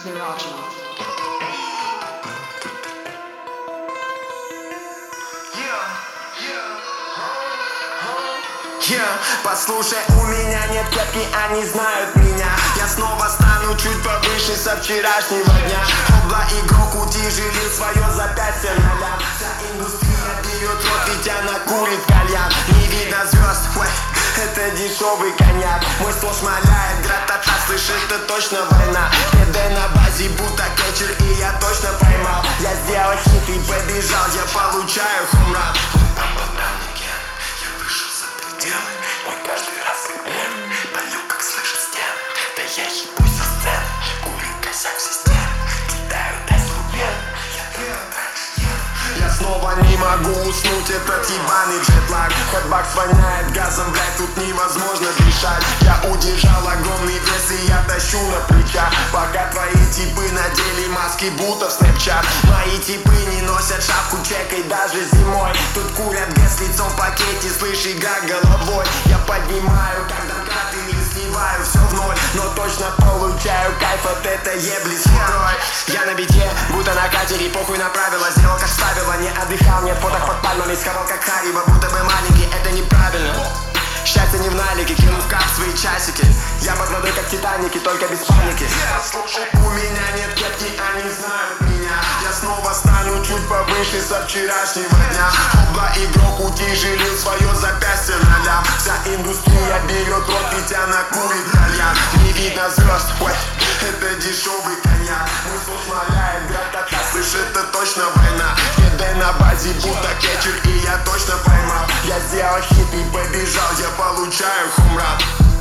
Zerachi. Послушай, у меня нет кепки, они знают меня. Я снова стану чуть повыше со вчерашнего дня. Обла игрок утяжелил свое запястье ноля. Вся индустрия берет рот, ведь она курит кальян. Не видно звезд, ой, это дешевый коньяк. Мой стол шмаляет, гратата, слышь, это точно война. КД на базе, будто кетчер, и я точно поймал. Я сделал хит и побежал, я получаю хумран. Мой каждый раз полю, как слышу стены. Да я ебусь со сцены, курю косяк в системе. Кидаю тест рубен. Я снова не могу уснуть, этот ебаный джетлаг. Хэтбакс воняет газом, блядь, тут невозможно дышать. Я удержал огромный вес и я тащу на плечах. Пока твои типы надели маски, будто в Snapchat. Мои типы не носят шапку, чекай даже зимой. Тут курят гэс лицом в пакете, слышь, игра головой. Я поднимаю, когда карты не сливаю, все в ноль. Но точно получаю кайф от этой ебли с фурой. Я на бите, будто на катере, похуй на правила. Сделал как ставила, не отдыхал, нет фоток под пальмами. Схавал как Хариба, будто бы маленький, это неправильно. Счастье не в налике, кину в кап свои часики. Я под водой как Титаники, только без паники. Слушай, у меня нет кепки, они знают меня. Я снова стану чуть повыше со вчерашнего дня. Обла игрок утяжелил свое запястье ноля. Вся индустрия берет рот, ведь она курит кальян. Не видно звезд, ой, это дешевый коньяк. Мой стол шмаляет, гратата, слышь, это точно война. КД на базе, будто кетчер, и я точно поймал. Я сделал хит и побежал, я получаю хумран.